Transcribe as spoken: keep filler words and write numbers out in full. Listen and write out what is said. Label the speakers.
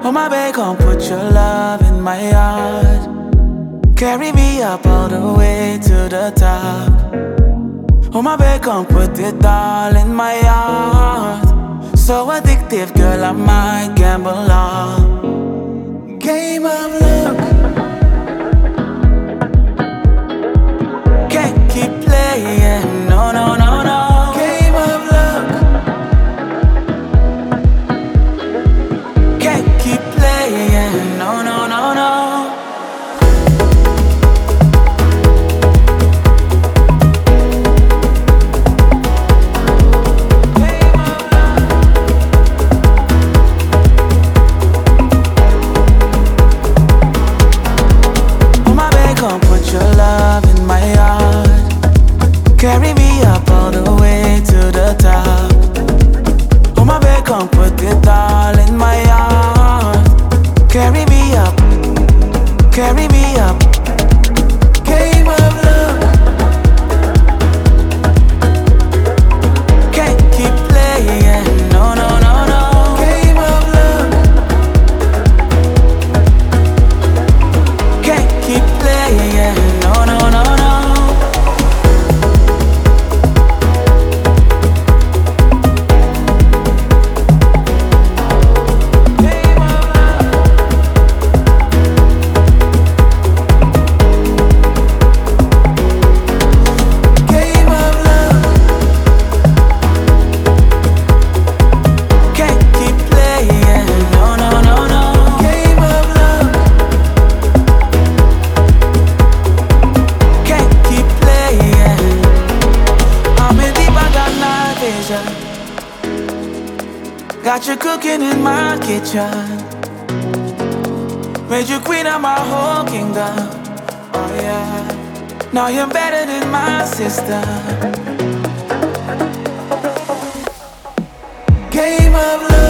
Speaker 1: Oh my babe, come put your love in my heart. Carry me up all the way to the top. Oh my babe, come put it all in my heart. So addictive, girl, I might gamble on. Game of luck. Can't keep playing, no, no, no, no. Game of luck. Can't keep playing, no, no, no, no. Carry me up all the way to the top. Oh my babe, come put it all in my heart. Carry me up, carry me up. Game of love. Can't keep playing, no, no, no, no. Game of love. Can't keep playing, no, no, no, no. Got you cooking in my kitchen. Made you queen of my whole kingdom. Oh yeah. Now you're better than my sister. Game of love.